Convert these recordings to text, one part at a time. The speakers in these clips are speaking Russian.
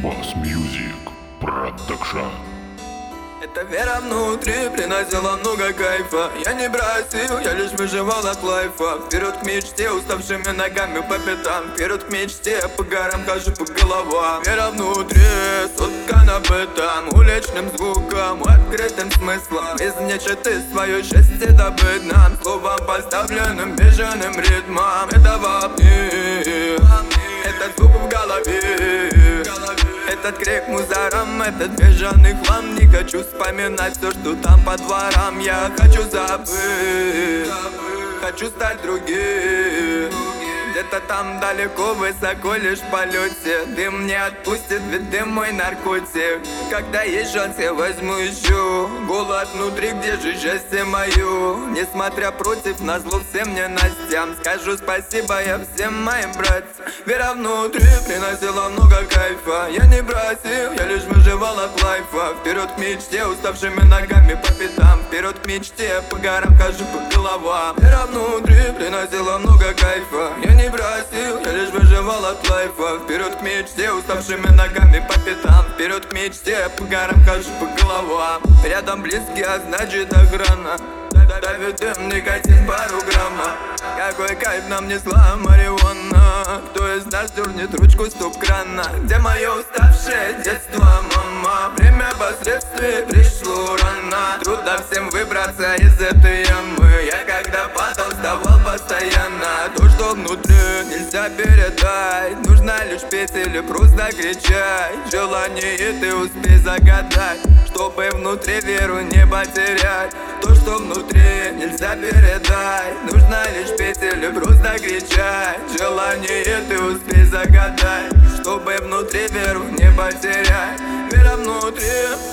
Bass Music Production. Эта вера внутри приносила много кайфа. Я не бросил, я лишь выживал от лайфа. Вперед к мечте, уставшими ногами по пятам. Вперед к мечте, по горам хожу по головам. Вера внутри, соткана бытом, уличным звуком, открытым смыслом. Из нечиты свое счастье добыть нам, словом поставленным бежаным ритмом. Это вопни, этот звук в голове, этот крик мусором, этот бежаный хлам. Не хочу вспоминать все, что там по дворам. Я хочу забыть, хочу стать другим. Где-то там далеко, высоко, лишь в полете. Дым не отпустит, ведь дым мой наркотик. Когда есть шанс, я возьму еще. Голод внутри, где же счастье мое? Несмотря против, назло всем ненастям, скажу спасибо я всем моим братьям. Вера внутри приносила много кайфа. Я не бросил, я лишь выживал от лайфа. Вперед к мечте, уставшими ногами по пятам. Вперед к мечте, по горам хожу по головам. Вера внутри приносила много кайфа. Я не бросил, я лишь выживал от лайфа. Вперед к мечте, уставшими ногами по пятам. Вперед к мечте, по горам хожу по головам. Рядом близкие, а значит охрана. Давит дым, никотин пару грамма. Какой кайф нам несла марихуана. Кто из нас дернет ручку стоп-крана? Где мое уставшее детство, мама? Время последствий пришло рано. Трудно всем выбраться из этой ямы. Я когда падал, вставал постоянно. То, что внутри, нельзя передать. Нужно лишь петь или просто кричать. Желание ты успей загадать, чтобы внутри веру не потерять. То, что внутри, нельзя передать. Нужно лишь петь или просто кричать. Желание ты успей загадать, чтобы внутри веру не потерять. Вера внутри,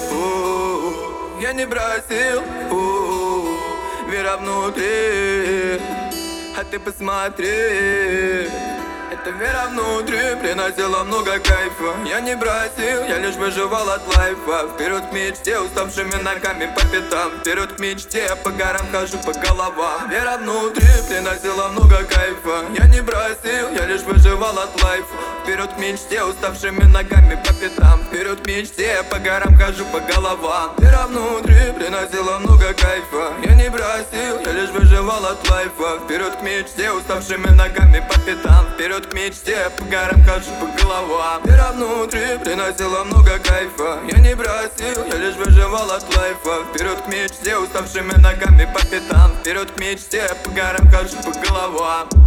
я не бросил. Вера внутри, а ты посмотри. Эта вера внутри приносила много кайфа. Я не бросил, я лишь выживал от лайфа. Вперед к мечте, уставшими ногами по пятам. Вперед к мечте, по горам хожу по головам. Вера внутри приносила много кайфа. Я не бросил, я лишь выживал от лайфа. Вперед к мечте, уставшими ногами по пятам. Вперед к мечте, по горам хожу по головам. Вера внутри приносила много кайфа. Я не бросил, я лишь выживал от лайфа. Вперед к мечте, уставшими ногами по пятам. Вперед к мечте, по горам хожу по головам. Вера внутри приносила много кайфа. Я не бросил, я лишь выживал от лайфа. Вперед к мечте, уставшими ногами по пятам. Вперед к мечте, по горам хожу по головам.